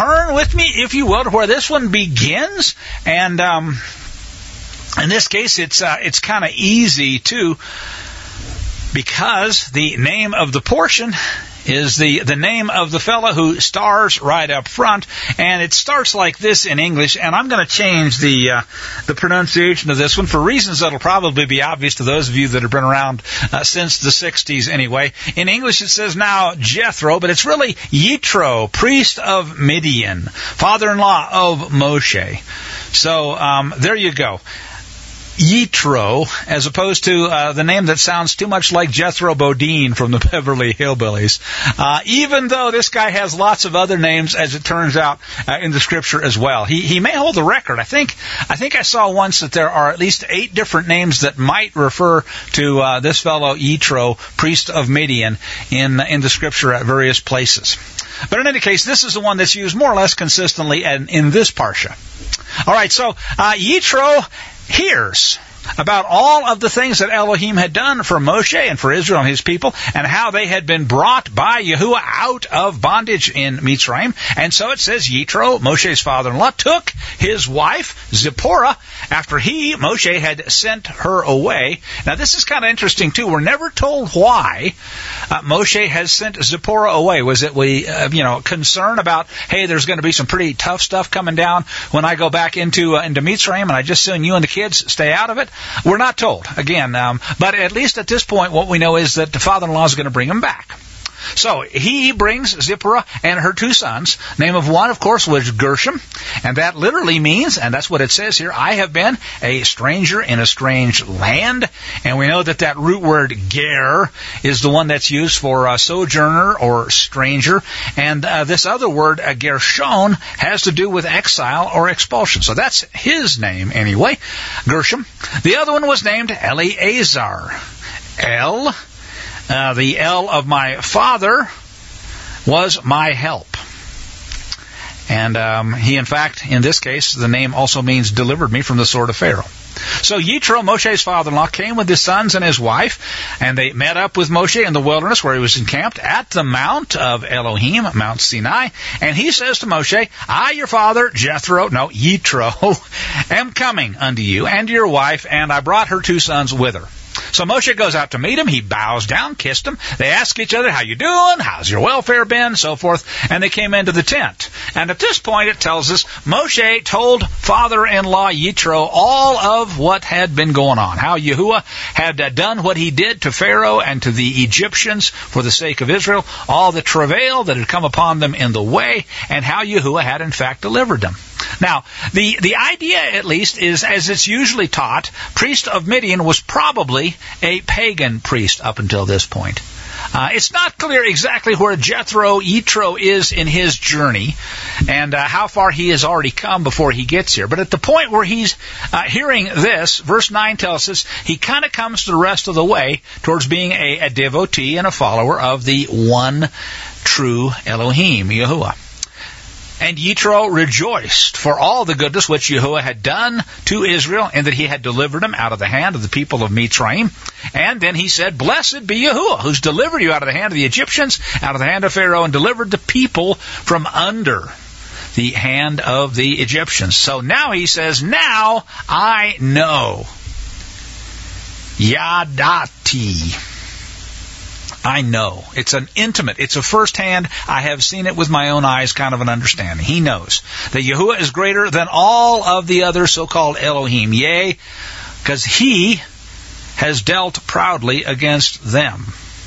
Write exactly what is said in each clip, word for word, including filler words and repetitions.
turn with me, if you will, to where this one begins. And um, in this case, it's uh, it's kind of easy, too, because the name of the portion is the, the name of the fellow who stars right up front, and it starts like this in English, and I'm going to change the uh, the pronunciation of this one for reasons that will probably be obvious to those of you that have been around uh, since the sixties anyway. In English it says now Jethro, but it's really Yitro, priest of Midian, father-in-law of Moshe. So um, there you go. Yitro, as opposed to uh, the name that sounds too much like Jethro Bodine from the Beverly Hillbillies. Uh, even though this guy has lots of other names, as it turns out, uh, in the Scripture as well. He he may hold the record. I think I think I saw once that there are at least eight different names that might refer to uh, this fellow Yitro, priest of Midian, in in the Scripture at various places. But in any case, this is the one that's used more or less consistently in, in this parsha. All right, so uh, Yitro hears about all of the things that Elohim had done for Moshe and for Israel and his people, and how they had been brought by Yahuwah out of bondage in Mitzrayim. And so it says Yitro, Moshe's father-in-law, took his wife, Zipporah, after he, Moshe, had sent her away. Now this is kind of interesting too. We're never told why uh, Moshe has sent Zipporah away. Was it, we, uh, you know, concern about, hey, there's going to be some pretty tough stuff coming down when I go back into uh, into Mitzrayim, and I just assume you and the kids stay out of it? We're not told, again, um, but at least at this point what we know is that the father-in-law is going to bring him back. So he brings Zipporah and her two sons. Name of one, of course, was Gershom, and that literally means, and that's what it says here, I have been a stranger in a strange land. And we know that that root word ger is the one that's used for uh, sojourner or stranger. And uh, this other word, uh, Gershon, has to do with exile or expulsion. So that's his name anyway, Gershom. The other one was named Eleazar. El Uh, the El of my father was my help. And um, he, in fact, in this case, the name also means delivered me from the sword of Pharaoh. So Yitro, Moshe's father-in-law, came with his sons and his wife, and they met up with Moshe in the wilderness where he was encamped at the mount of Elohim, Mount Sinai. And he says to Moshe, I, your father, Jethro, no, Yitro, am coming unto you and your wife, and I brought her two sons with her. So Moshe goes out to meet him. He bows down, kissed him. They ask each other, how you doing? How's your welfare been? So forth. And they came into the tent. And at this point, it tells us, Moshe told father-in-law Yitro all of what had been going on. How Yahuwah had uh, done what he did to Pharaoh and to the Egyptians for the sake of Israel. All the travail that had come upon them in the way. And how Yahuwah had in fact delivered them. Now, the, the idea, at least, is, as it's usually taught, priest of Midian was probably a pagan priest up until this point. Uh, it's not clear exactly where Jethro, Yitro, is in his journey and uh, how far he has already come before he gets here. But at the point where he's uh, hearing this, verse nine tells us he kind of comes the rest of the way towards being a, a devotee and a follower of the one true Elohim, Yahuwah. And Yitro rejoiced for all the goodness which Yahuwah had done to Israel, and that he had delivered him out of the hand of the people of Mitzrayim. And then he said, Blessed be Yahuwah, who's delivered you out of the hand of the Egyptians, out of the hand of Pharaoh, and delivered the people from under the hand of the Egyptians. So now he says, Now I know. Yadati. I know. It's an intimate, it's a first-hand, I have seen it with my own eyes kind of an understanding. He knows that Yahuwah is greater than all of the other so-called Elohim. Yea, because he has dealt proudly against them.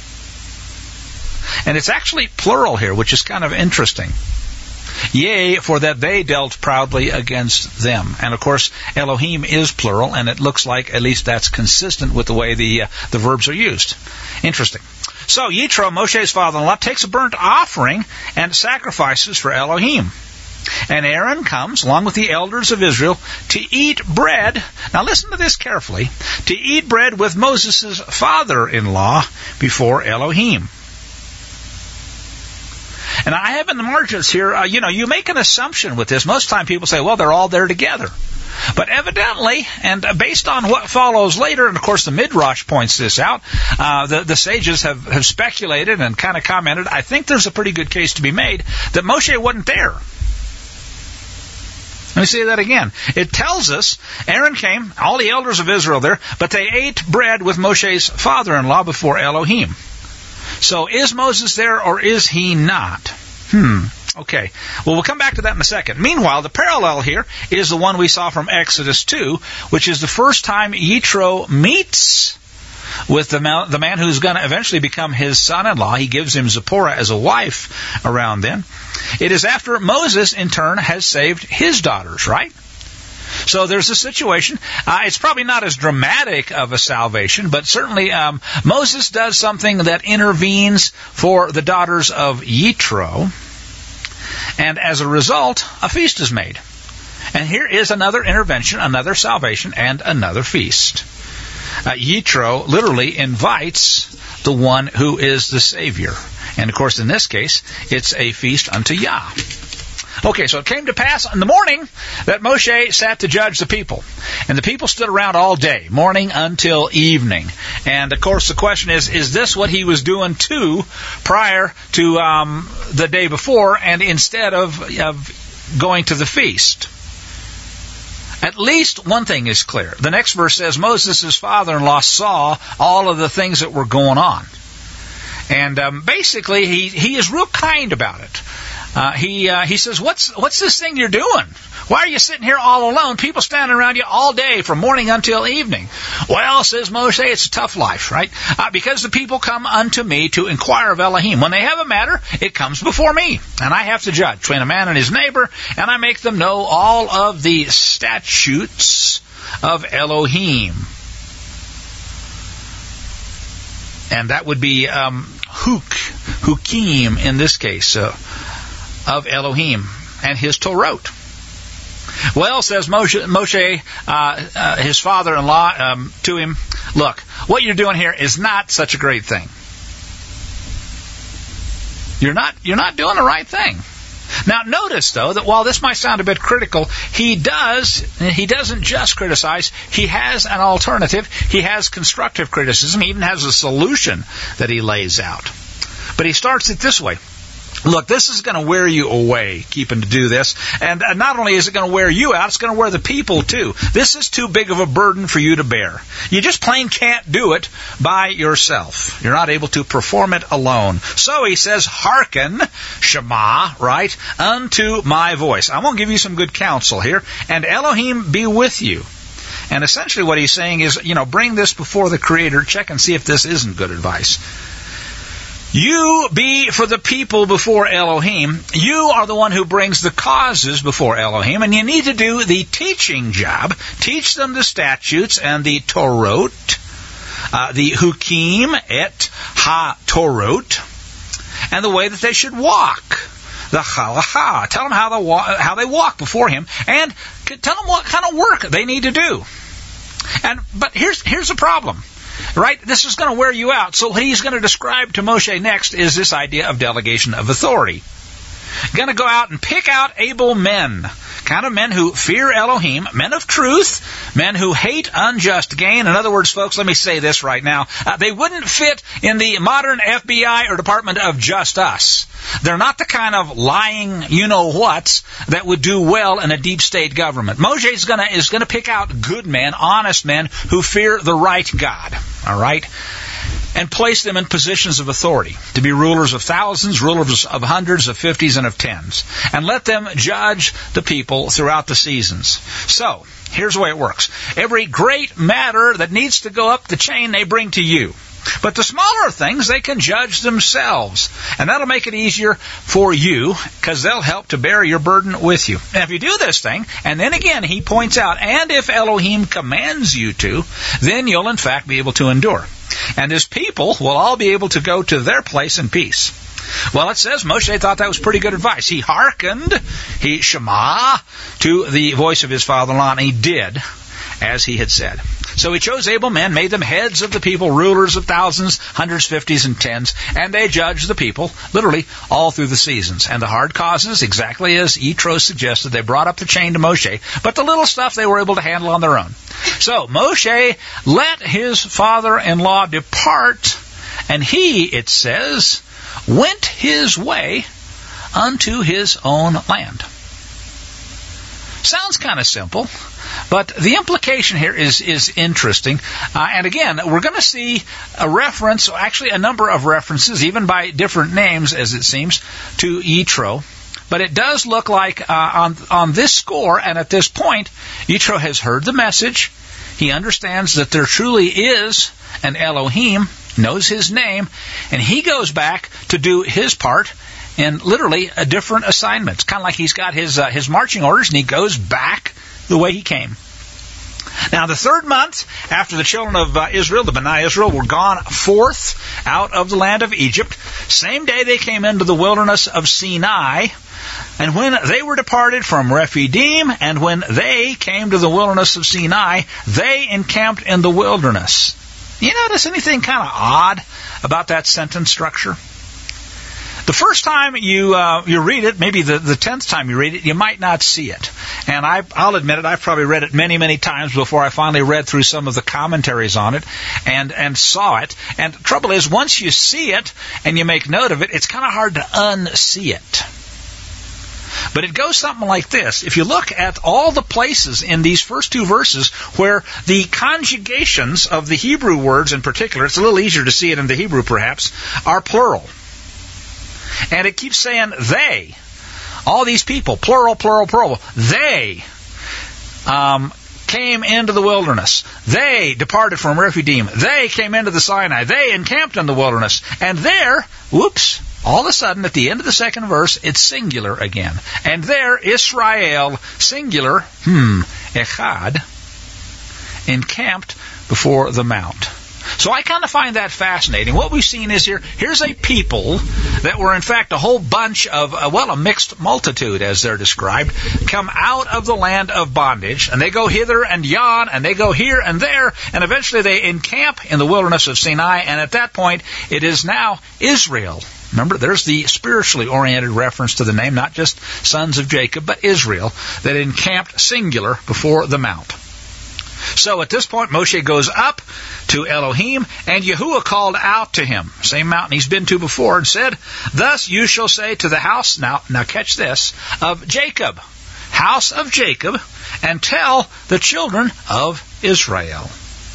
And it's actually plural here, which is kind of interesting. Yea, for that they dealt proudly against them. And of course, Elohim is plural, and it looks like at least that's consistent with the way the uh, the verbs are used. Interesting. So Yitro, Moshe's father-in-law, takes a burnt offering and sacrifices for Elohim. And Aaron comes, along with the elders of Israel, to eat bread. Now listen to this carefully. To eat bread with Moses' father-in-law before Elohim. And I have in the margins here, uh, you know, you make an assumption with this. Most time people say, well, they're all there together. But evidently, and based on what follows later, and of course the Midrash points this out, uh, the, the sages have, have speculated and kind of commented, I think there's a pretty good case to be made that Moshe wasn't there. me say that again. It tells us Aaron came, all the elders of Israel there, but they ate bread with Moshe's father-in-law before Elohim. So is Moses there or is he not? Hmm. Okay. Well, we'll come back to that in a second. Meanwhile, the parallel here is the one we saw from Exodus two, which is the first time Yitro meets with the man, the man who's going to eventually become his son-in-law. He gives him Zipporah as a wife around then. It is after Moses, in turn, has saved his daughters, right? So there's a situation. Uh, it's probably not as dramatic of a salvation, but certainly um, Moses does something that intervenes for the daughters of Yitro. And as a result, a feast is made. And here is another intervention, another salvation, and another feast. Uh, Yitro literally invites the one who is the Savior. And of course, in this case, it's a feast unto Yah. Okay, so it came to pass in the morning that Moshe sat to judge the people. And the people stood around all day, morning until evening. And of course, the question is, is this what he was doing too prior to um, the day before, and instead of, of going to the feast? At least one thing is clear. The next verse says, Moses' father-in-law saw all of the things that were going on. And um, basically, he, he is real kind about it. Uh, he uh, he says, what's what's this thing you're doing? Why are you sitting here all alone? People standing around you all day from morning until evening. Well, says Moshe, it's a tough life, right? Uh, because the people come unto me to inquire of Elohim. When they have a matter, it comes before me, and I have to judge between a man and his neighbor, and I make them know all of the statutes of Elohim. And that would be um, huk, hukim in this case, uh, of Elohim and his Torah. Well, says Moshe, Moshe uh, uh, his father-in-law, um, to him, look, what you're doing here is not such a great thing. You're not, you're not doing the right thing. Now, notice, though, that while this might sound a bit critical, he does, he doesn't just criticize. He has an alternative. He has constructive criticism. He even has a solution that he lays out. But he starts it this way. Look, this is going to wear you away, keeping to do this. And not only is it going to wear you out, it's going to wear the people, too. This is too big of a burden for you to bear. You just plain can't do it by yourself. You're not able to perform it alone. So he says, hearken, Shema, right, unto my voice. I'm going to give you some good counsel here. And Elohim be with you. And essentially what he's saying is, you know, bring this before the Creator. Check and see if this isn't good advice. You be for the people before Elohim. You are the one who brings the causes before Elohim, and you need to do the teaching job. Teach them the statutes and the Torot, uh, the Hukim et ha-Torot, and the way that they should walk. The Halacha. Tell them how they, walk, how they walk before Him, and tell them what kind of work they need to do. And but here's here's the problem. Right? This is going to wear you out. So what he's going to describe to Moshe next is this idea of delegation of authority. Going to go out and pick out able men. Kind of men who fear Elohim, men of truth, men who hate unjust gain. In other words, folks, let me say this right now. Uh, they wouldn't fit in the modern F B I or Department of Just Us. They're not the kind of lying you-know-whats that would do well in a deep state government. Moshe is going to is going to pick out good men, honest men who fear the right God. All right? And place them in positions of authority, to be rulers of thousands, rulers of hundreds, of fifties, and of tens. And let them judge the people throughout the seasons. So, here's the way it works. Every great matter that needs to go up the chain, they bring to you. But the smaller things, they can judge themselves. And that'll make it easier for you, because they'll help to bear your burden with you. And if you do this thing, and then again, he points out, and if Elohim commands you to, then you'll in fact be able to endure. And his people will all be able to go to their place in peace. Well, it says Moshe thought that was pretty good advice. He hearkened, he shema, to the voice of his father-in-law, and he did as he had said. So he chose able men, made them heads of the people, rulers of thousands, hundreds, fifties, and tens, and they judged the people, literally, all through the seasons. And the hard causes, exactly as Yitro suggested, they brought up the chain to Moshe, but the little stuff they were able to handle on their own. So Moshe let his father-in-law depart, and he, it says, went his way unto his own land. Sounds kind of simple, but the implication here is is interesting. Uh, and again, we're going to see a reference, actually a number of references, even by different names, as it seems, to Yitro. But it does look like uh, on on this score and at this point, Yitro has heard the message. He understands that there truly is an Elohim, knows his name, and he goes back to do his part in literally a different assignment. It's kind of like he's got his uh, his marching orders, and he goes back the way he came. Now, the third month after the children of uh, Israel, the B'nai Israel, were gone forth out of the land of Egypt, same day they came into the wilderness of Sinai. And when they were departed from Rephidim, and when they came to the wilderness of Sinai, they encamped in the wilderness. You notice anything kind of odd about that sentence structure? The first time you uh, you read it, maybe the, the tenth time you read it, you might not see it. And I, I'll admit it, I've probably read it many, many times before I finally read through some of the commentaries on it and, and saw it. And the trouble is, once you see it and you make note of it, it's kind of hard to unsee it. But it goes something like this. If you look at all the places in these first two verses where the conjugations of the Hebrew words in particular, it's a little easier to see it in the Hebrew perhaps, are plural. And it keeps saying they. All these people, plural, plural, plural. They um, came into the wilderness. They departed from Rephidim. They came into the Sinai. They encamped in the wilderness. And there, whoops, all of a sudden, at the end of the second verse, it's singular again. And there, Israel, singular, hmm, echad, encamped before the mount. So I kind of find that fascinating. What we've seen is here, here's a people that were in fact a whole bunch of, uh, well, a mixed multitude as they're described, come out of the land of bondage, and they go hither and yon, and they go here and there, and eventually they encamp in the wilderness of Sinai, and at that point it is now Israel. Remember, there's the spiritually oriented reference to the name, not just sons of Jacob, but Israel, that encamped singular before the mount. So at this point, Moshe goes up to Elohim, and Yahuwah called out to him, same mountain he's been to before, and said, "Thus you shall say to the house," now, now catch this, "of Jacob, house of Jacob, and tell the children of Israel."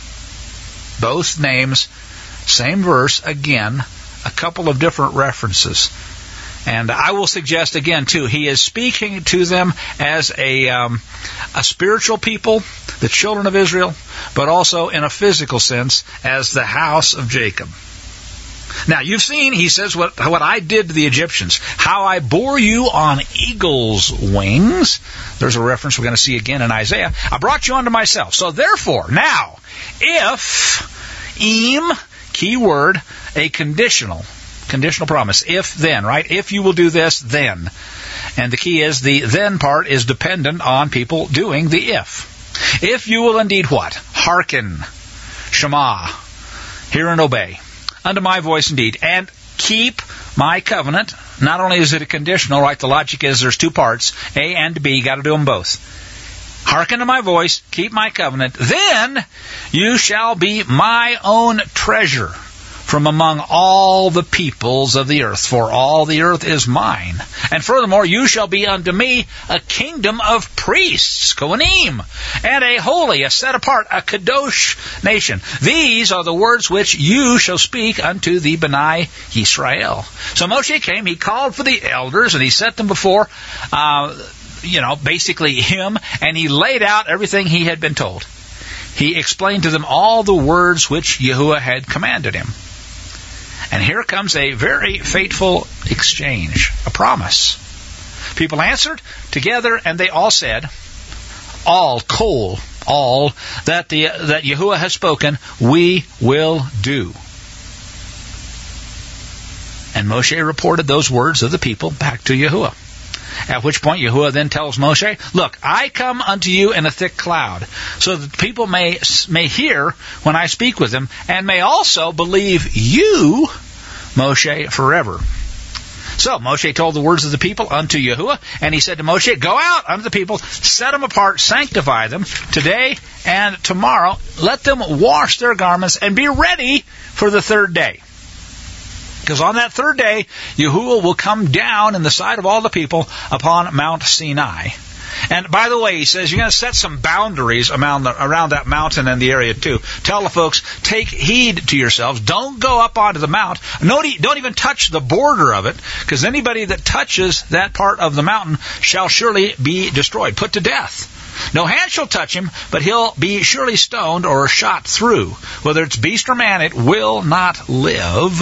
Both names, same verse, again, a couple of different references. And I will suggest again, too, he is speaking to them as a um, a spiritual people, the children of Israel, but also in a physical sense as the house of Jacob. Now, you've seen, he says, what, what I did to the Egyptians, how I bore you on eagle's wings. There's a reference we're going to see again in Isaiah. I brought you unto myself. So therefore, now, if, im, key word, a conditional, conditional promise. If then, right? If you will do this, then. And the key is the then part is dependent on people doing the if. If you will indeed what? Hearken, Shema, hear and obey, unto my voice indeed, and keep my covenant. Not only is it a conditional, right? The logic is there's two parts, A and B, got to do them both. Hearken to my voice, keep my covenant, then you shall be my own treasure from among all the peoples of the earth, for all the earth is mine. And furthermore, you shall be unto me a kingdom of priests, Kohanim, and a holy, a set apart, a kadosh nation. These are the words which you shall speak unto the B'nai Yisrael. So Moshe came, he called for the elders, and he set them before, uh, you know, basically him, and he laid out everything he had been told. He explained to them all the words which Yahuwah had commanded him. And here comes a very fateful exchange, a promise. People answered together, and they all said, all, kol, all, that the that Yahuwah has spoken, we will do. And Moshe reported those words of the people back to Yahuwah. At which point Yahuwah then tells Moshe, look, I come unto you in a thick cloud, so that people may may hear when I speak with them, and may also believe you, Moshe, forever. So Moshe told the words of the people unto Yahuwah, and he said to Moshe, go out unto the people, set them apart, sanctify them, today and tomorrow, let them wash their garments, and be ready for the third day. Because on that third day, Yahuwah will come down in the sight of all the people upon Mount Sinai. And by the way, he says you're going to set some boundaries around, the, around that mountain and the area too. Tell the folks, take heed to yourselves. Don't go up onto the mount. No, don't even touch the border of it, because anybody that touches that part of the mountain shall surely be destroyed, put to death. No hand shall touch him, but he'll be surely stoned or shot through. Whether it's beast or man, it will not live.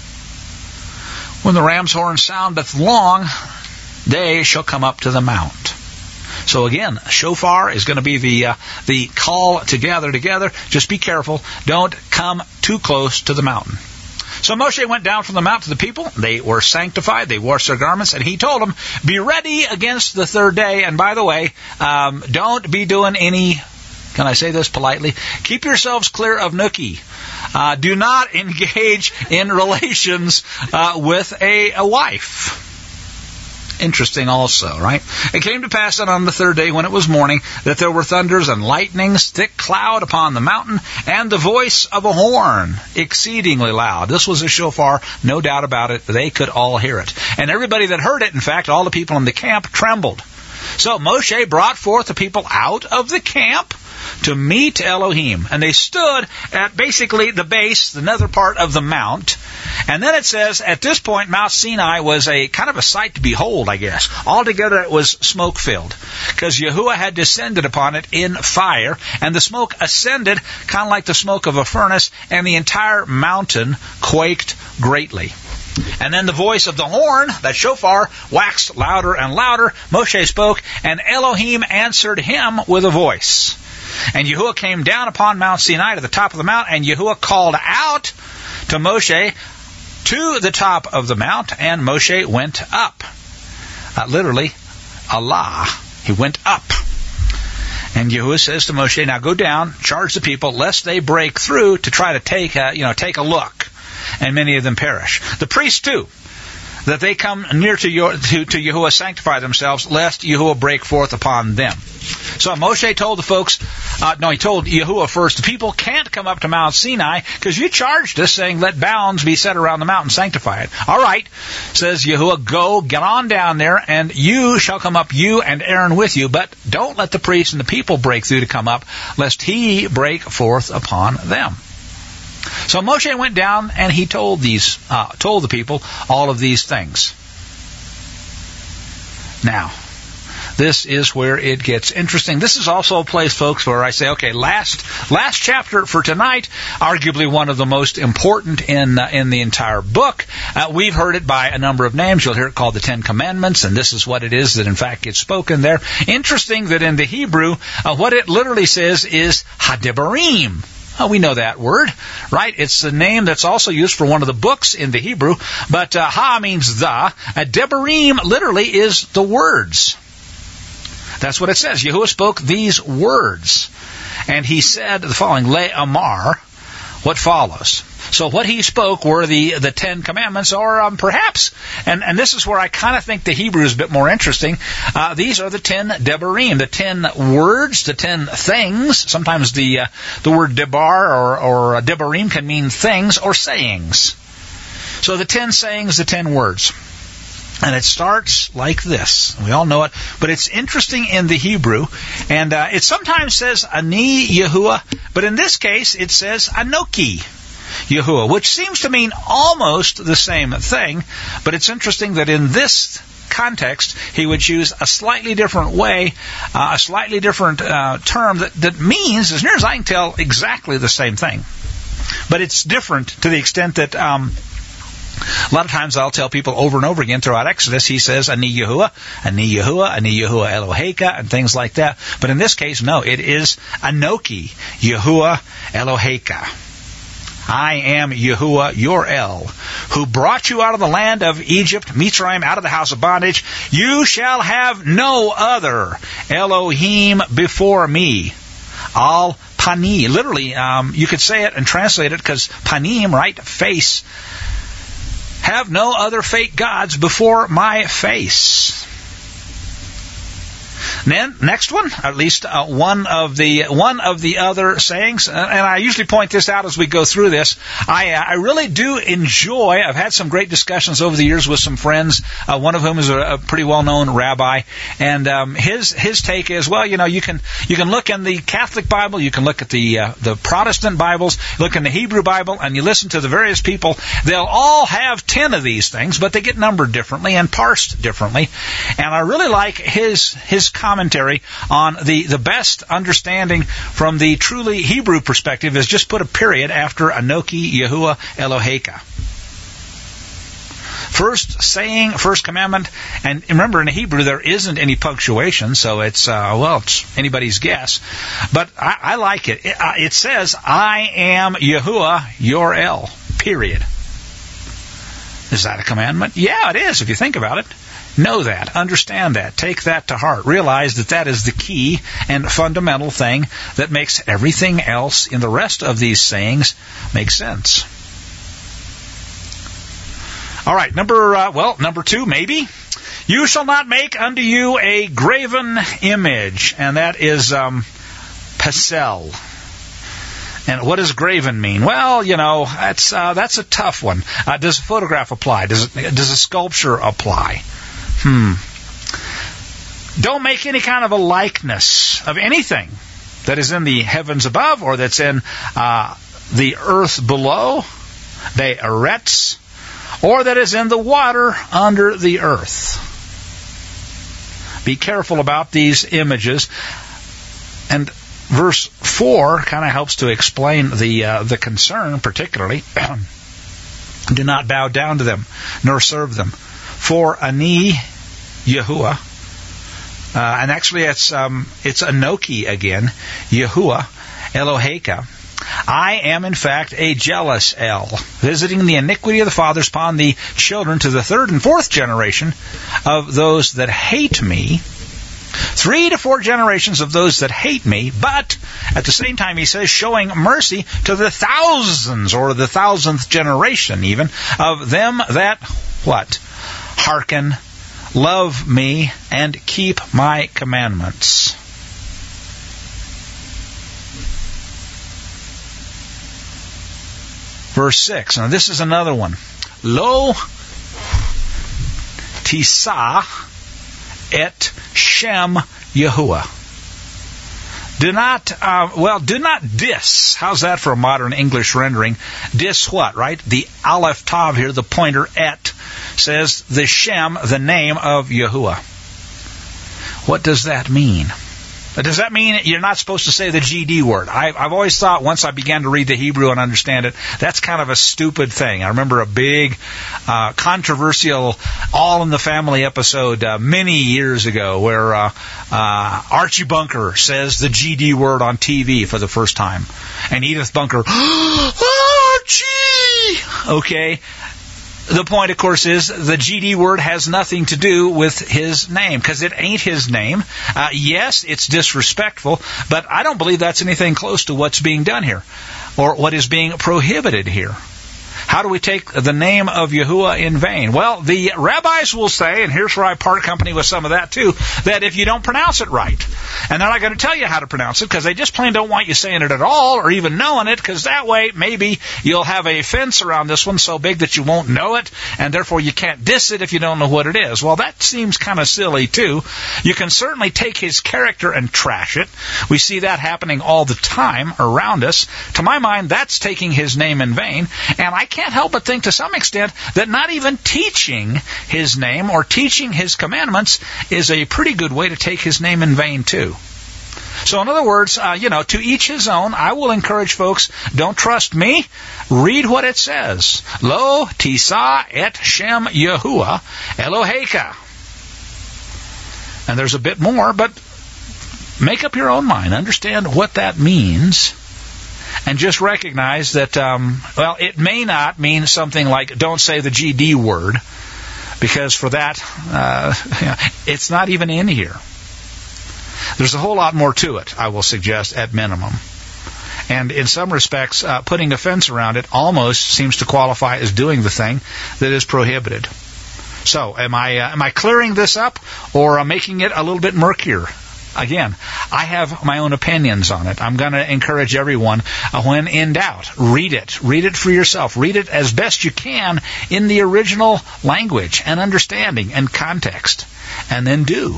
When the ram's horn soundeth long, they shall come up to the mount. So again, shofar is going to be the uh, the call to gather together. Just be careful. Don't come too close to the mountain. So Moshe went down from the mount to the people. They were sanctified. They washed their garments. And he told them, be ready against the third day. And by the way, um, don't be doing any, can I say this politely? Keep yourselves clear of nookie. Uh, do not engage in relations uh, with a, a wife. Interesting also, right? It came to pass that on the third day when it was morning that there were thunders and lightnings, thick cloud upon the mountain, and the voice of a horn exceedingly loud. This was a shofar, no doubt about it. They could all hear it. And everybody that heard it, in fact, all the people in the camp trembled. So Moshe brought forth the people out of the camp to meet Elohim. And they stood at basically the base, the nether part of the mount. And then it says, at this point, Mount Sinai was a kind of a sight to behold, I guess. Altogether, it was smoke-filled, because Yahuwah had descended upon it in fire, and the smoke ascended kind of like the smoke of a furnace, and the entire mountain quaked greatly. And then the voice of the horn, that shofar, waxed louder and louder. Moshe spoke, and Elohim answered him with a voice. And Yahuwah came down upon Mount Sinai to the top of the mount, and Yahuwah called out to Moshe to the top of the mount, and Moshe went up. Uh, literally, Allah. He went up. And Yahuwah says to Moshe, now go down, charge the people, lest they break through to try to take a, you know, take a look, and many of them perish. The priests too, that they come near to, your, to, to Yahuwah, sanctify themselves, lest Yahuwah break forth upon them. So Moshe told the folks, uh, no, he told Yahuwah first, the people can't come up to Mount Sinai because you charged us saying, let bounds be set around the mountain, sanctify it. All right, says Yahuwah, go, get on down there, and you shall come up, you and Aaron with you, but don't let the priests and the people break through to come up, lest he break forth upon them. So Moshe went down and he told these, uh, told the people all of these things. Now, this is where it gets interesting. This is also a place, folks, where I say, okay, last last chapter for tonight, arguably one of the most important in uh, in the entire book. Uh, we've heard it by a number of names. You'll hear it called the Ten Commandments, and this is what it is that, in fact, gets spoken there. Interesting that in the Hebrew, uh, what it literally says is Hadebarim. Oh, we know that word, right? It's the name that's also used for one of the books in the Hebrew, but uh, Ha means the. Uh, Debarim literally is the words. That's what it says. Yahuwah spoke these words, and he said the following, Le Amar, what follows. So what he spoke were the, the Ten Commandments, or um, perhaps, and, and this is where I kind of think the Hebrew is a bit more interesting, uh, these are the Ten Debarim, the ten words, the ten things. Sometimes the uh, the word Debar or, or Debarim can mean things or sayings. So the ten sayings, the ten words. And it starts like this. We all know it, but it's interesting in the Hebrew. And uh, it sometimes says Ani Yahuwah, but in this case it says Anoki Yahuwah, which seems to mean almost the same thing. But it's interesting that in this context he would choose a slightly different way, uh, a slightly different uh, term that, that means, as near as I can tell, exactly the same thing. But it's different to the extent that... Um, A lot of times I'll tell people over and over again throughout Exodus, he says, Ani Yahuwah, Ani Yahuwah, Ani Yahuwah Eloheka, and things like that. But in this case, no, it is Anoki Yahuwah Eloheka. I am Yahuwah, your El, who brought you out of the land of Egypt, Mitzrayim, out of the house of bondage. You shall have no other Elohim before me. Al Pani. Literally, um, you could say it and translate it because Panim, right, face. Have no other fake gods before my face. Then next one, at least uh, one of the one of the other sayings, uh, and I usually point this out as we go through this. I uh, I really do enjoy. I've had some great discussions over the years with some friends. Uh, one of whom is a, a pretty well known rabbi, and um, his his take is, well, you know, you can you can look in the Catholic Bible, you can look at the uh, the Protestant Bibles, look in the Hebrew Bible, and you listen to the various people. They'll all have ten of these things, but they get numbered differently and parsed differently. And I really like his his commentary on the, the best understanding from the truly Hebrew perspective is just put a period after Anoki Yahuwah Eloheka. First saying, first commandment, and remember in Hebrew there isn't any punctuation, so it's, uh, well, it's anybody's guess. But I, I like it. It, uh, it says, I am Yahuwah, your El, period. Is that a commandment? Yeah, it is, if you think about it. Know that. Understand that. Take that to heart. Realize that that is the key and fundamental thing that makes everything else in the rest of these sayings make sense. All right, number, uh, well, number two, maybe. You shall not make unto you a graven image, and that is um, pesel. And what does graven mean? Well, you know, that's uh, that's a tough one. Uh, does a photograph apply? Does it, does a sculpture apply? Hmm. Don't make any kind of a likeness of anything that is in the heavens above or that's in uh, the earth below, the eretz, or that is in the water under the earth. Be careful about these images. And verse four kind of helps to explain the uh, the concern, particularly. Do not bow down to them, nor serve them. For Ani Yahuwah, uh, and actually it's um, it's Anoki again, Yahuwah Eloheka. I am in fact a jealous El, visiting the iniquity of the fathers upon the children to the third and fourth generation of those that hate me. Three to four generations of those that hate me, but at the same time he says, showing mercy to the thousands, or the thousandth generation even, of them that, what? Hearken, love me, and keep my commandments. Verse six. Now this is another one. Lo tisa et Shem Yahuwah. Do not, uh, well, do not dis. How's that for a modern English rendering? Dis what, right? The Aleph Tav here, the pointer et, says the Shem, the name of Yahuwah. What does that mean? Does that mean you're not supposed to say the G D word? I, I've always thought, once I began to read the Hebrew and understand it, that's kind of a stupid thing. I remember a big, uh, controversial All in the Family episode uh, many years ago where uh, uh, Archie Bunker says the G D word on T V for the first time. And Edith Bunker, Archie! Okay. The point, of course, is the G D word has nothing to do with his name, because it ain't his name. Uh, yes, it's disrespectful, but I don't believe that's anything close to what's being done here, or what is being prohibited here. How do we take the name of Yahuwah in vain? Well, the rabbis will say, and here's where I part company with some of that too, that if you don't pronounce it right, and they're not going to tell you how to pronounce it because they just plain don't want you saying it at all or even knowing it, because that way maybe you'll have a fence around this one so big that you won't know it, and therefore you can't diss it if you don't know what it is. Well, that seems kind of silly too. You can certainly take his character and trash it. We see that happening all the time around us. To my mind, that's taking his name in vain, and I can't help but think to some extent that not even teaching his name or teaching his commandments is a pretty good way to take his name in vain too. So in other words, uh, you know, to each his own. I will encourage folks, don't trust me. Read what it says. Lo tisa et Shem Yahuwah Eloheka. And there's a bit more, but make up your own mind. Understand what that means. And just recognize that, um, well, it may not mean something like don't say the G D word, because for that, uh, it's not even in here. There's a whole lot more to it, I will suggest, at minimum. And in some respects, uh, putting a fence around it almost seems to qualify as doing the thing that is prohibited. So, am I uh, am I clearing this up, or uh, making it a little bit murkier? Again, I have my own opinions on it. I'm going to encourage everyone, uh, when in doubt, read it. Read it for yourself. Read it as best you can in the original language and understanding and context. And then do.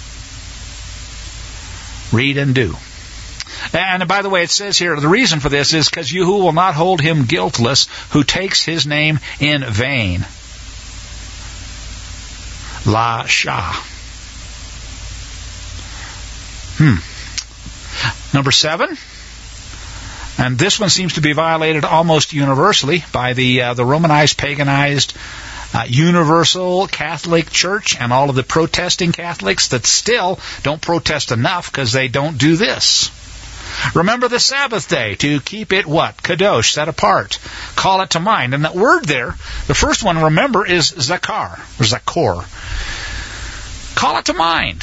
Read and do. And by the way, it says here, the reason for this is because Yahuwah will not hold him guiltless who takes his name in vain. La Shah. Hmm. Number seven, and this one seems to be violated almost universally by the uh, the Romanized, paganized, uh, universal Catholic Church and all of the protesting Catholics that still don't protest enough because they don't do this. Remember the Sabbath day to keep it what? Kadosh, set apart. Call it to mind. And that word there, the first one, remember, is zakar, or zakor. Call it to mind.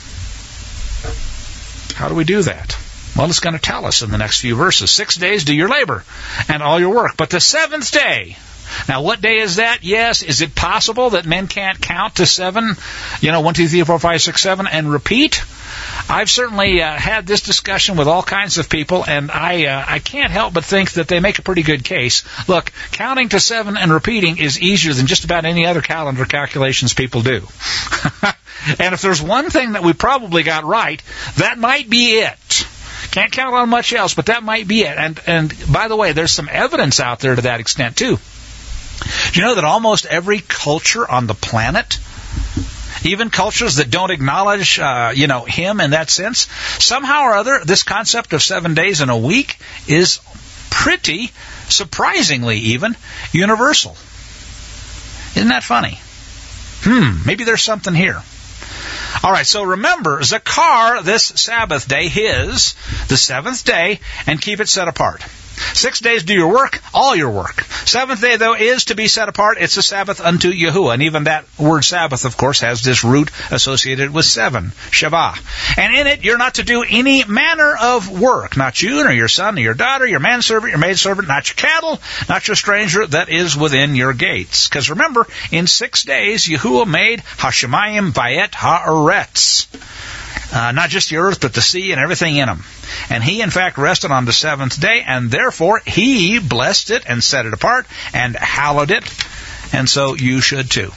How do we do that? Well, it's going to tell us in the next few verses. Six days do your labor and all your work. But the seventh day, now what day is that? Yes, is it possible that men can't count to seven? You know, one, two, three, four, five, six, seven, and repeat? I've certainly uh, had this discussion with all kinds of people, and I uh, I can't help but think that they make a pretty good case. Look, counting to seven and repeating is easier than just about any other calendar calculations people do. And if there's one thing that we probably got right, that might be it. Can't count on much else, but that might be it. And and by the way, there's some evidence out there to that extent too. Do you know that almost every culture on the planet, even cultures that don't acknowledge, uh, you know, him in that sense, somehow or other, this concept of seven days in a week is pretty, surprisingly even, universal. Isn't that funny? Hmm, maybe there's something here. All right, so remember, Zakar, this Sabbath day, his, the seventh day, and keep it set apart. Six days do your work, all your work. Seventh day, though, is to be set apart. It's a Sabbath unto Yahuwah. And even that word Sabbath, of course, has this root associated with seven, Shavah. And in it, you're not to do any manner of work. Not you, nor your son, nor your daughter, your manservant, your maidservant, not your cattle, not your stranger that is within your gates. Because remember, in six days, Yahuwah made Hashemayim Vayet Haaretz. Uh, not just the earth, but the sea and everything in them. And he, in fact, rested on the seventh day, and therefore he blessed it and set it apart and hallowed it. And so you should too.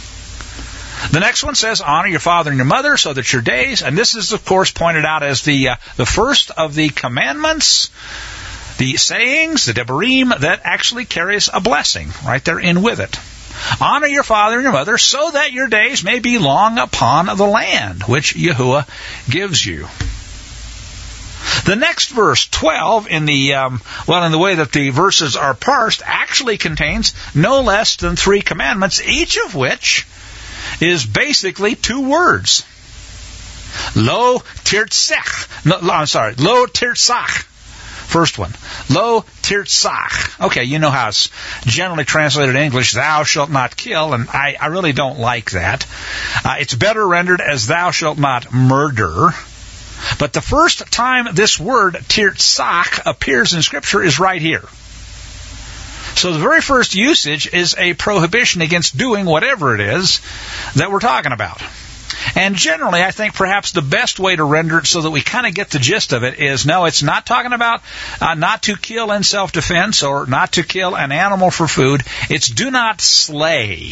The next one says, honor your father and your mother so that your days, and this is, of course, pointed out as the uh, the first of the commandments, the sayings, the Devarim, that actually carries a blessing right there in with it. Honor your father and your mother so that your days may be long upon the land which Yahuwah gives you. The next verse, twelve, in the um, well, in the way that the verses are parsed, actually contains no less than three commandments, each of which is basically two words. Lo tirtzach. No, I'm sorry. Lo tirtzach. First one. Lo tirtzach. Okay, you know how it's generally translated in English, thou shalt not kill, and I, I really don't like that. Uh, it's better rendered as thou shalt not murder. But the first time this word tirtzach appears in Scripture is right here. So the very first usage is a prohibition against doing whatever it is that we're talking about. And generally, I think perhaps the best way to render it so that we kind of get the gist of it is, no, it's not talking about uh, not to kill in self-defense or not to kill an animal for food. It's do not slay.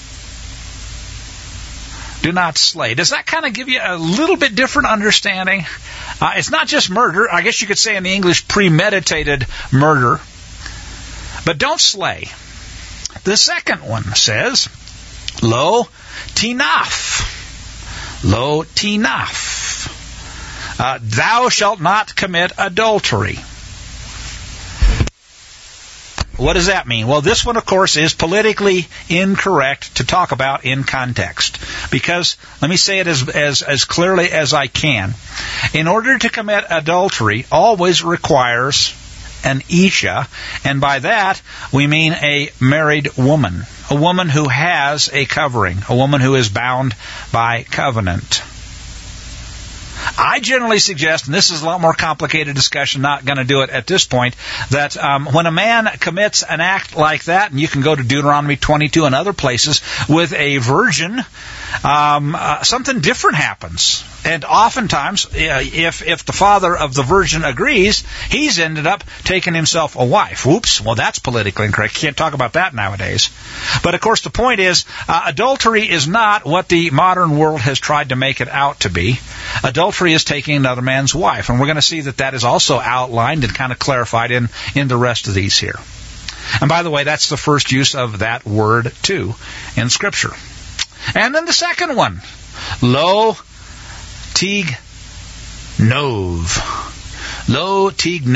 Do not slay. Does that kind of give you a little bit different understanding? Uh, it's not just murder. I guess you could say in the English premeditated murder. But don't slay. The second one says, Lo tinaf. Lo tinaf. Uh, thou shalt not commit adultery. What does that mean? Well, this one, of course, is politically incorrect to talk about in context. Because, let me say it as, as, as clearly as I can. In order to commit adultery, always requires an Isha, and by that we mean a married woman. A woman who has a covering. A woman who is bound by covenant. I generally suggest, and this is a lot more complicated discussion, not going to do it at this point, that um, when a man commits an act like that, and you can go to Deuteronomy twenty-two and other places, with a virgin, um, uh, something different happens. And oftentimes, uh, if if the father of the virgin agrees, he's ended up taking himself a wife. Whoops, well, that's politically incorrect. Can't talk about that nowadays. But, of course, the point is, uh, adultery is not what the modern world has tried to make it out to be. Adultery is taking another man's wife. And we're going to see that that is also outlined and kind of clarified in, in the rest of these here. And, by the way, that's the first use of that word, too, in Scripture. And then the second one, lo tig nov. Lo tig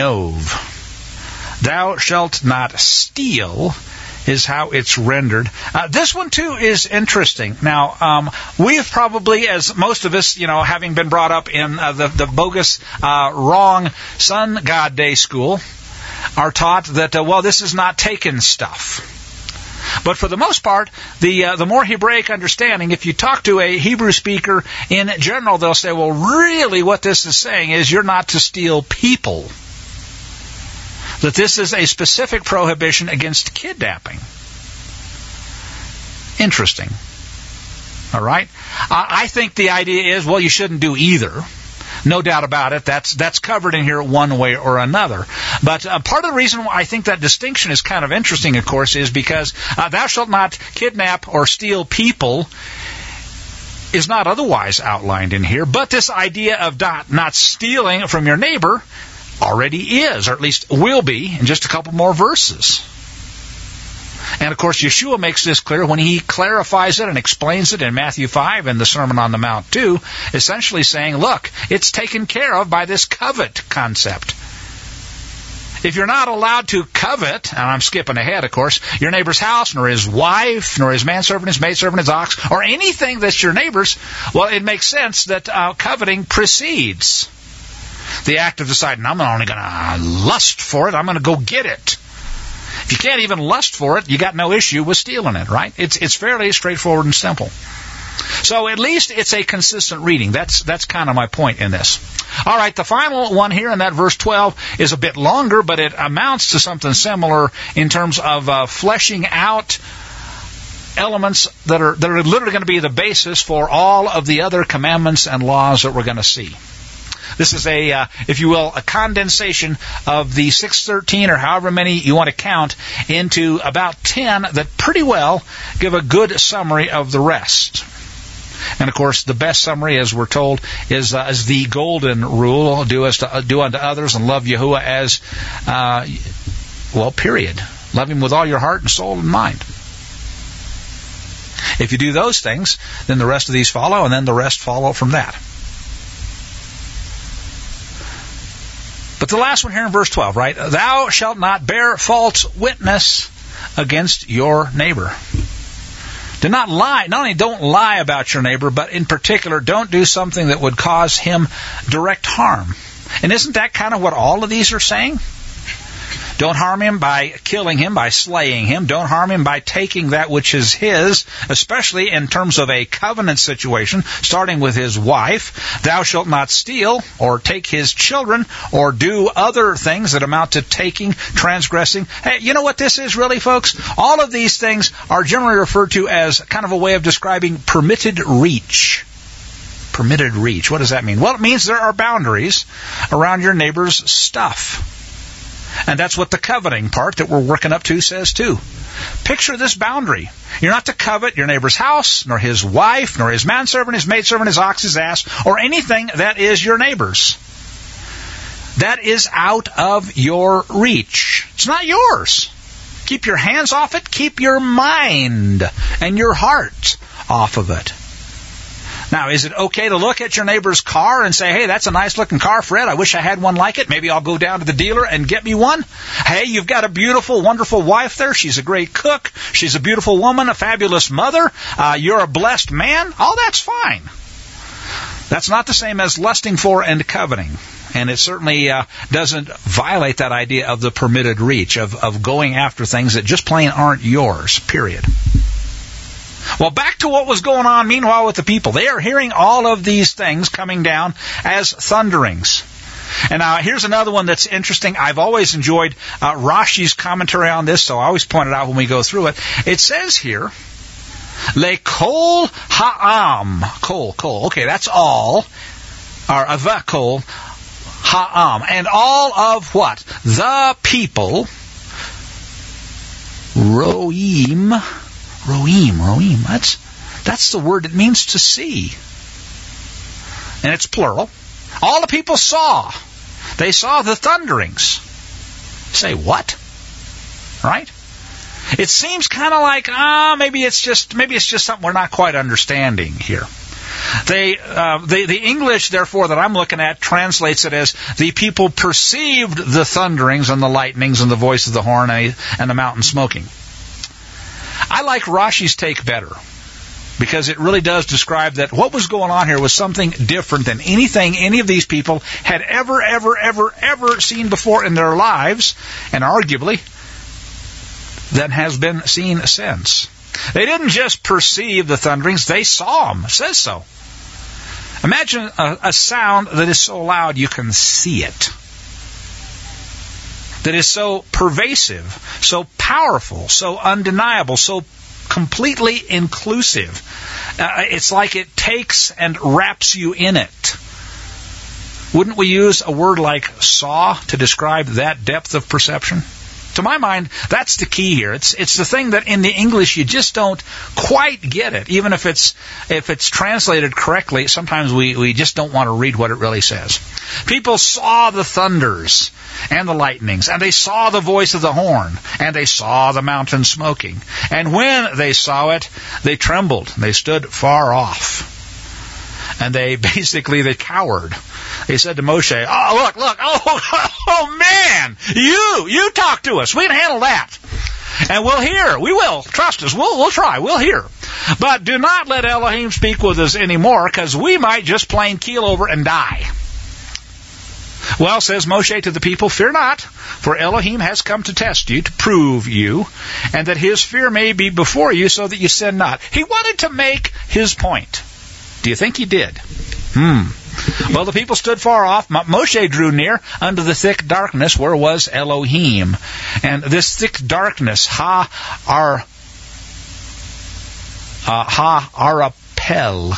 nov. Thou shalt not steal is how it's rendered. Uh, this one, too, is interesting. Now, um, we've probably, as most of us, you know, having been brought up in uh, the, the bogus, uh, wrong Sun God Day school, are taught that, uh, well, this is not taken stuff. But for the most part, the uh, the more Hebraic understanding, if you talk to a Hebrew speaker in general, they'll say, well, really what this is saying is you're not to steal people. That this is a specific prohibition against kidnapping. Interesting. All right? I think the idea is, well, you shouldn't do either. No doubt about it. That's that's covered in here one way or another. But uh, part of the reason why I think that distinction is kind of interesting, of course, is because uh, thou shalt not kidnap or steal people is not otherwise outlined in here. But this idea of not, not stealing from your neighbor already is, or at least will be, in just a couple more verses. And, of course, Yeshua makes this clear when he clarifies it and explains it in Matthew five and the Sermon on the Mount, too, essentially saying, look, it's taken care of by this covet concept. If you're not allowed to covet, and I'm skipping ahead, of course, your neighbor's house, nor his wife, nor his manservant, his maidservant, his ox, or anything that's your neighbor's, well, it makes sense that uh, coveting precedes the act of deciding, I'm not only going to lust for it, I'm going to go get it. If you can't even lust for it, you got no issue with stealing it, right? It's it's fairly straightforward and simple. So at least it's a consistent reading. That's that's kind of my point in this. All right, the final one here in that verse twelve is a bit longer, but it amounts to something similar in terms of uh, fleshing out elements that are that are literally going to be the basis for all of the other commandments and laws that we're going to see. This is a, uh, if you will, a condensation of the six thirteen or however many you want to count into about ten that pretty well give a good summary of the rest. And, of course, the best summary, as we're told, is, uh, is the golden rule, do, as to, uh, do unto others and love Yahuwah as, uh, well, period. Love Him with all your heart and soul and mind. If you do those things, then the rest of these follow, and then the rest follow from that. But the last one here in verse twelve, right? Thou shalt not bear false witness against your neighbor. Do not lie. Not only don't lie about your neighbor, but in particular, don't do something that would cause him direct harm. And isn't that kind of what all of these are saying? Don't harm him by killing him, by slaying him. Don't harm him by taking that which is his, especially in terms of a covenant situation, starting with his wife. Thou shalt not steal, or take his children, or do other things that amount to taking, transgressing. Hey, you know what this is really, folks? All of these things are generally referred to as kind of a way of describing permitted reach. Permitted reach. What does that mean? Well, it means there are boundaries around your neighbor's stuff. And that's what the coveting part that we're working up to says too. Picture this boundary. You're not to covet your neighbor's house, nor his wife, nor his manservant, his maidservant, his ox, his ass, or anything that is your neighbor's. That is out of your reach. It's not yours. Keep your hands off it. Keep your mind and your heart off of it. Now, is it okay to look at your neighbor's car and say, hey, that's a nice-looking car, Fred. I wish I had one like it. Maybe I'll go down to the dealer and get me one. Hey, you've got a beautiful, wonderful wife there. She's a great cook. She's a beautiful woman, a fabulous mother. Uh, you're a blessed man. All that's fine. That's not the same as lusting for and coveting. And it certainly uh, doesn't violate that idea of the permitted reach, of, of going after things that just plain aren't yours, period. Well, back to what was going on meanwhile with the people. They are hearing all of these things coming down as thunderings. And now here's another one that's interesting. I've always enjoyed uh, Rashi's commentary on this, so I always point it out when we go through it. It says here, Le kol ha'am. Kol, kol. Okay, that's all. Or ava kol ha'am. And all of what? The people. Roim. Roim, Roim. That's, that's the word it means to see. And it's plural. All the people saw. They saw the thunderings. Say what? Right? It seems kind of like, ah, maybe it's just, maybe it's just something we're not quite understanding here. They, uh, the, the English, therefore, that I'm looking at translates it as the people perceived the thunderings and the lightnings and the voice of the horn and the mountain smoking. I like Rashi's take better, because it really does describe that what was going on here was something different than anything any of these people had ever, ever, ever, ever seen before in their lives, and arguably that has been seen since. They didn't just perceive the thunderings, they saw them. It says so. Imagine a, a sound that is so loud you can see it. That is so pervasive, so powerful, so undeniable, so completely inclusive. Uh, it's like it takes and wraps you in it. Wouldn't we use a word like saw to describe that depth of perception? To my mind, that's the key here. It's it's the thing that in the English you just don't quite get it. Even if it's if it's translated correctly, sometimes we, we just don't want to read what it really says. People saw the thunders and the lightnings, and they saw the voice of the horn, and they saw the mountain smoking. And when they saw it, they trembled. They stood far off. And they basically, they cowered. They said to Moshe, oh, look, look, oh, oh, man, you, you talk to us. We can handle that. And we'll hear. We will. Trust us. We'll, we'll try. We'll hear. But do not let Elohim speak with us anymore, because we might just plain keel over and die. Well, says Moshe to the people, fear not, for Elohim has come to test you, to prove you, and that his fear may be before you, so that you sin not. He wanted to make his point. Do you think he did? Hmm. Well, the people stood far off. Moshe drew near unto the thick darkness where was Elohim. And this thick darkness, ha, ar, uh, ha, arapel,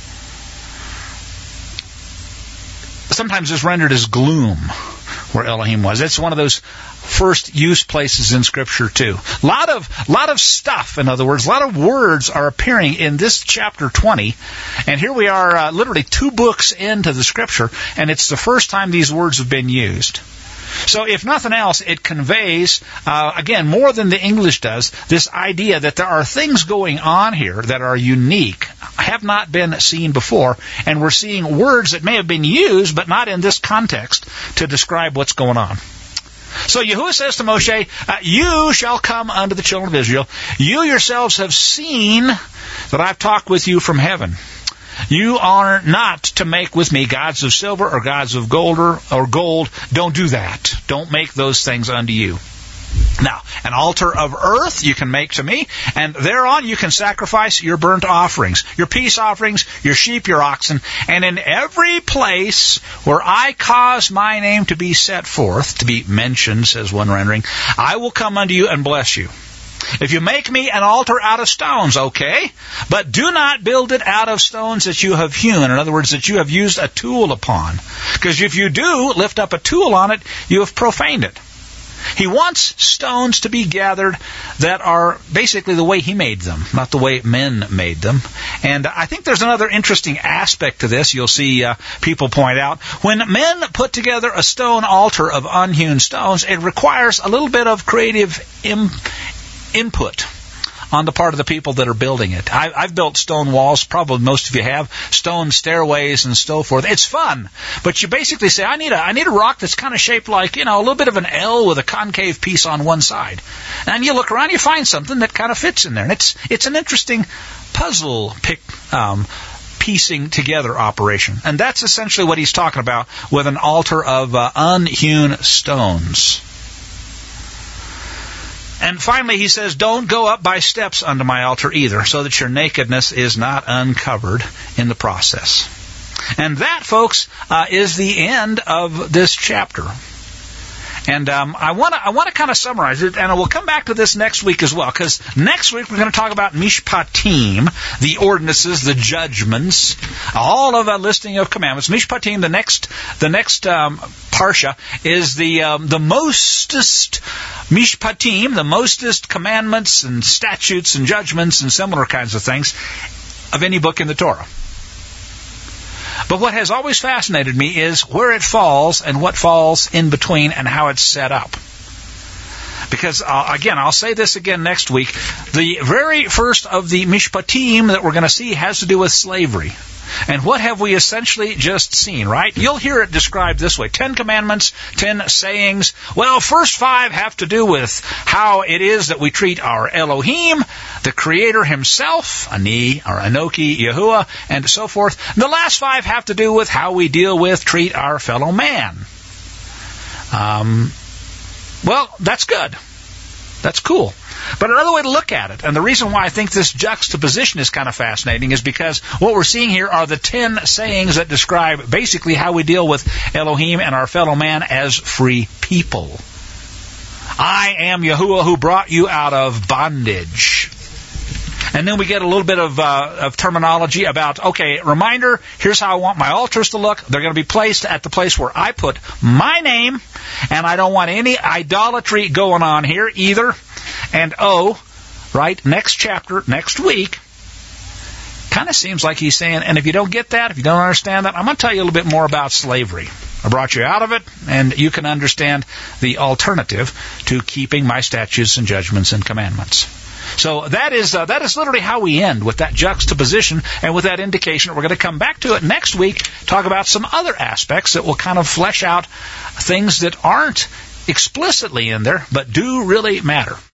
sometimes is rendered as gloom, where Elohim was. It's one of those first use places in Scripture too. A lot of, lot of stuff, in other words, a lot of words are appearing in this chapter twenty, and here we are uh, literally two books into the Scripture, and it's the first time these words have been used. So if nothing else, it conveys, uh, again, more than the English does, this idea that there are things going on here that are unique, have not been seen before, and we're seeing words that may have been used, but not in this context, to describe what's going on. So Yahuwah says to Moshe, uh, you shall come unto the children of Israel. You yourselves have seen that I've talked with you from heaven. You are not to make with me gods of silver or gods of gold or, or gold. Don't do that. Don't make those things unto you. Now, an altar of earth you can make to me, and thereon you can sacrifice your burnt offerings, your peace offerings, your sheep, your oxen, and in every place where I cause my name to be set forth, to be mentioned, says one rendering, I will come unto you and bless you. If you make me an altar out of stones, okay, but do not build it out of stones that you have hewn. In other words, that you have used a tool upon. Because if you do lift up a tool on it, you have profaned it. He wants stones to be gathered that are basically the way he made them, not the way men made them. And I think there's another interesting aspect to this. You'll see uh, people point out. When men put together a stone altar of unhewn stones, it requires a little bit of creative im- input on the part of the people that are building it. I, I've built stone walls, probably most of you have, stone stairways and so forth. It's fun, but you basically say, I need a I need a rock that's kind of shaped like, you know, a little bit of an L with a concave piece on one side. And you look around, you find something that kind of fits in there. And it's it's an interesting puzzle pick, um, piecing together operation. And that's essentially what he's talking about with an altar of uh, unhewn stones. And finally, he says, don't go up by steps unto my altar either, so that your nakedness is not uncovered in the process. And that, folks, uh, is the end of this chapter. And um, I want to I want to kind of summarize it, and we'll come back to this next week as well, because next week we're going to talk about Mishpatim, the ordinances, the judgments, all of a listing of commandments. Mishpatim, the next the next um, parsha, is the um, the mostest Mishpatim, the mostest commandments and statutes and judgments and similar kinds of things of any book in the Torah. But what has always fascinated me is where it falls and what falls in between and how it's set up. Because, uh, again, I'll say this again next week, the very first of the Mishpatim that we're going to see has to do with slavery. And what have we essentially just seen, right? You'll hear it described this way. Ten commandments, ten sayings. Well, first five have to do with how it is that we treat our Elohim, the Creator Himself, Ani, or Anoki, Yahuwah, and so forth. And the last five have to do with how we deal with, treat our fellow man. Um, well, that's good. That's cool. But another way to look at it, and the reason why I think this juxtaposition is kind of fascinating, is because what we're seeing here are the ten sayings that describe basically how we deal with Elohim and our fellow man as free people. I am Yahuwah who brought you out of bondage. And then we get a little bit of, uh, of terminology about, okay, reminder, here's how I want my altars to look. They're going to be placed at the place where I put my name, and I don't want any idolatry going on here either. And oh, right, next chapter, next week, kind of seems like he's saying, and if you don't get that, if you don't understand that, I'm going to tell you a little bit more about slavery. I brought you out of it, and you can understand the alternative to keeping my statutes and judgments and commandments. So that is uh, that is literally how we end, with that juxtaposition and with that indication. We're going to come back to it next week, talk about some other aspects that will kind of flesh out things that aren't explicitly in there, but do really matter.